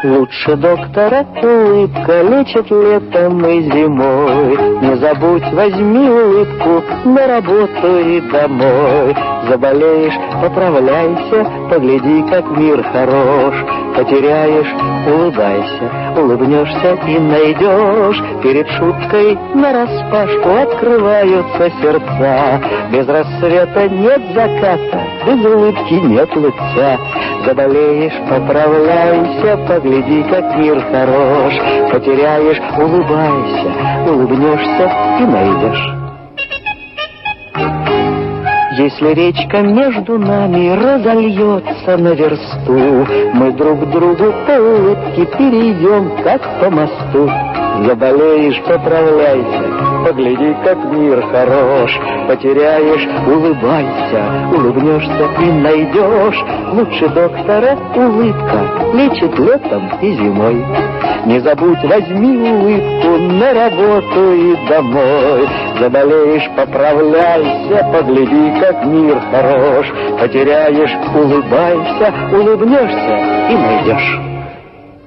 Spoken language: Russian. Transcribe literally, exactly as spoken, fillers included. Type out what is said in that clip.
Лучше доктора улыбка лечит летом и зимой. Не забудь, возьми улыбку на работу и домой. Заболеешь, поправляйся, погляди, как мир хорош. Потеряешь, улыбайся, улыбнешься и найдешь. Перед шуткой нараспашку открываются сердца. Без рассвета нет заката, без улыбки нет лица. Заболеешь, поправляйся, погляди, как мир хорош. Потеряешь, улыбайся, улыбнешься и найдешь. Если речка между нами разольется на версту, мы друг к другу по улыбке перейдем, как по мосту. Заболеешь, поправляйся, погляди, как мир хорош. Потеряешь, улыбайся, улыбнешься и найдешь. Лучше доктора улыбка лечит летом и зимой. Не забудь, возьми улыбку на работу и домой. Заболеешь, поправляйся, погляди, как мир хорош. Потеряешь, улыбайся, улыбнешься и найдешь.